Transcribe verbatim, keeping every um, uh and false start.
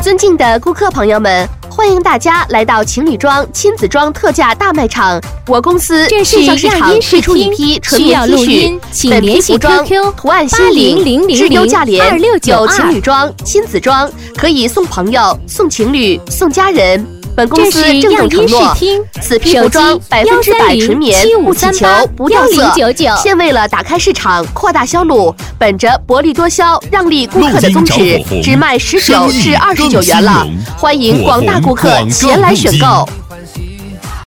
尊敬的顾客朋友们，欢迎大家来到情侣装、亲子装特价大卖场。我公司线上市场推出一批纯棉 T 恤，本皮服装图案新颖，质优价廉，有情侣装、亲子装，可以送朋友、送情侣、送家人。本公司郑重承诺，此批服装百分之百纯棉，不起球，不掉色。现为了打开市场、扩大销路，本着薄利多销、让利顾客的宗旨，只卖十九至二十九元了。欢迎广大顾客前来选购。